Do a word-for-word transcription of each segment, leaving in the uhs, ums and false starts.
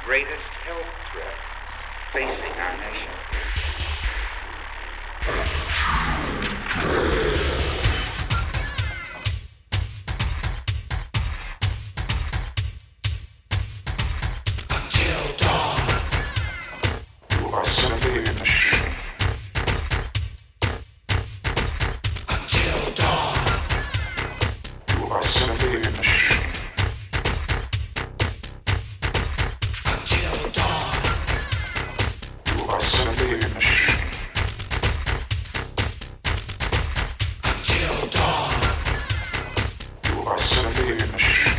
greatest health threat facing our nation. Until dawn. You are simply a machine. Until dawn. You are simply a machine. Until dawn. You are simply a machine. Until dawn. You are simply a machine.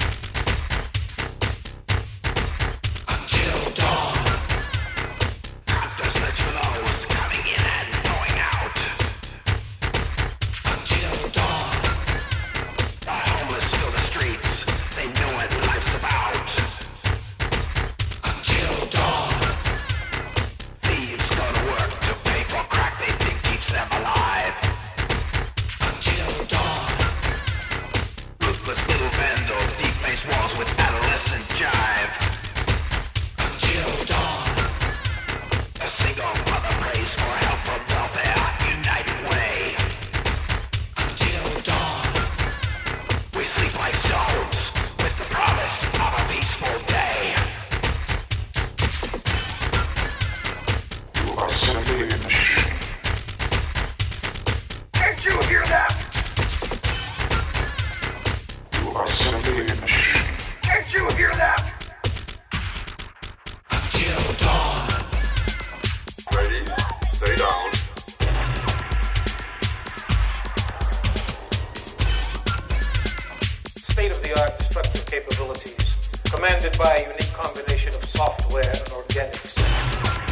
Until dawn. Countless flows coming in and going out. Until dawn. The homeless fill the streets. They know what life's about. Until dawn. Thieves go to work to pay for crack they think keeps them alive. Until dawn. Ruthless little vandals deface walls with adolescent jive. Until dawn. A single mother prays for help from welfare, united way. Until dawn. We sleep like stones with the promise of a peaceful day. You are simply a machine. Can't you hear that? You are simply a machine. Can't you hear that? Until dawn. Ready? Stay down. State-of-the-art destructive capabilities, commanded by a unique combination of software and organics.